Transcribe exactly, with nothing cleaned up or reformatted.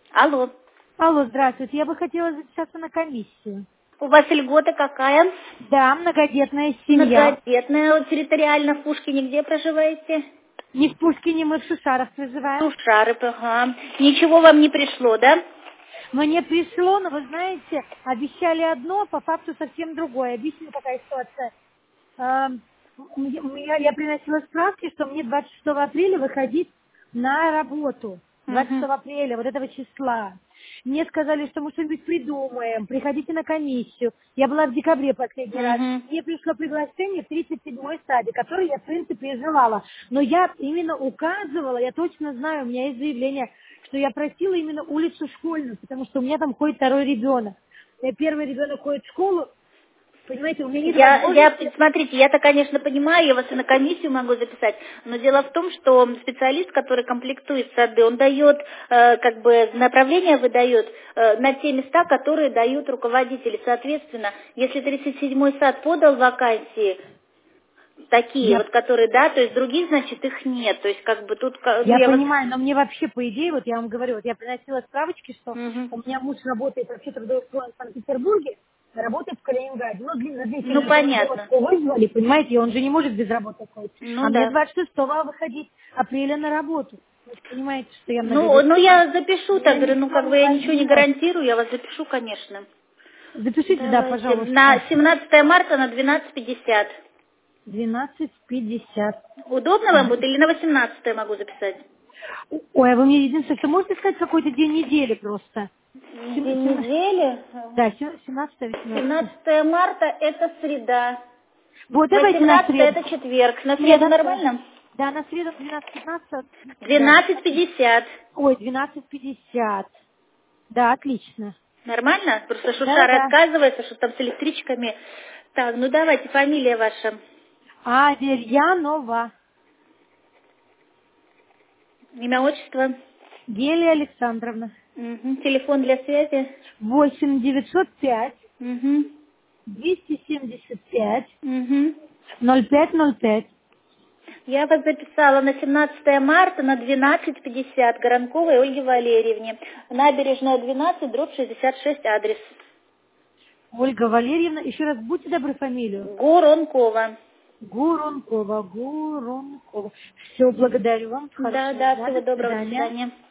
Алло. Алло, здравствуйте. Я бы хотела записаться на комиссию. У вас льгота какая? Да, многодетная семья. Многодетная, территориально в Пушкине где проживаете? Не в Пушкине, мы в Шушарах проживаем. Сушары, ага. Ничего вам не пришло, да? Мне пришло, но вы знаете, обещали одно, а по факту совсем другое. Объясню, какая ситуация. Эм, мне- мне- Я приносила справки, что мне двадцать шестого апреля выходить на работу. двадцать Угу. шестого апреля, вот этого числа. Мне сказали, что мы что-нибудь придумаем, приходите на комиссию. Я была в декабре последний раз. Угу. Мне пришло приглашение в тридцать седьмой садик, который я, в принципе, и желала. Но я именно указывала, я точно знаю, у меня есть заявление, что я просила именно улицу Школьную, потому что у меня там ходит второй ребенок. Э, Первый ребенок ходит в школу, понимаете, у меня нет Я, я, возможности. смотрите, я-то, конечно, понимаю, я вас и на комиссию могу записать, но дело в том, что специалист, который комплектует сады, он дает, э, как бы, направление выдает э, на те места, которые дают руководители. Соответственно, если тридцать седьмой сад подал вакансии, такие Я вот, которые, да, то есть других, значит, их нет. То есть, как бы, тут, ка- ну, Я я вас... понимаю, но мне вообще, по идее, вот я вам говорю, вот я приносила справочки, что Мгм. у меня муж работает вообще трудоустроен в Санкт-Петербурге, работает в Калининграде. Ну, для, на две Ну, недели понятно. командировку вызвали, понимаете, и он же не может без работы ходить. Ну, А мне да. двадцать шестого выходить апреля на работу. Вы же понимаете, что я Ну, ну, многодетная. я запишу Меня так, не говорю, ну, как бы смогу я ничего не одна. гарантирую, я вас запишу, конечно. Запишите, да, Давайте. На пожалуйста. семнадцатое марта на двенадцать пятьдесят. двенадцать пятьдесят. Удобно вам будет или на восемнадцатое могу записать? Ой, а вы мне единственное, что можете сказать какой-то день недели просто? Сем- День сем- недели. Да, семнадцатое восемнадцатое. семнадцатое марта это среда. Вот давайте на восемнадцатое среду. это четверг. На Нет, среду да, да. нормально? Да, на среду двенадцать пятнадцать. Да. двенадцать пятьдесят. Ой, двенадцать пятьдесят. Да, отлично. Нормально? Просто Шушара Да-да-да. отказывается, что там с электричками. Так, ну давайте, фамилия ваша. Аверьянова. Имя, отчество. Гелия Александровна. Мгм. Телефон для связи. Восемь девятьсот пять Угу. двести семьдесят пять Угу. ноль пять ноль пять. Я вас записала на семнадцатое марта на двенадцать пятьдесят Горанковой Ольге Валерьевне. Набережная двенадцать, дробь шестьдесят шесть, адрес. Ольга Валерьевна, еще раз будьте добры фамилию. Горонкова. Гуронкова, Гуронкова. Все, благодарю вам. Да, Хорошего да, дня. всего До доброго, до свидания. свидания.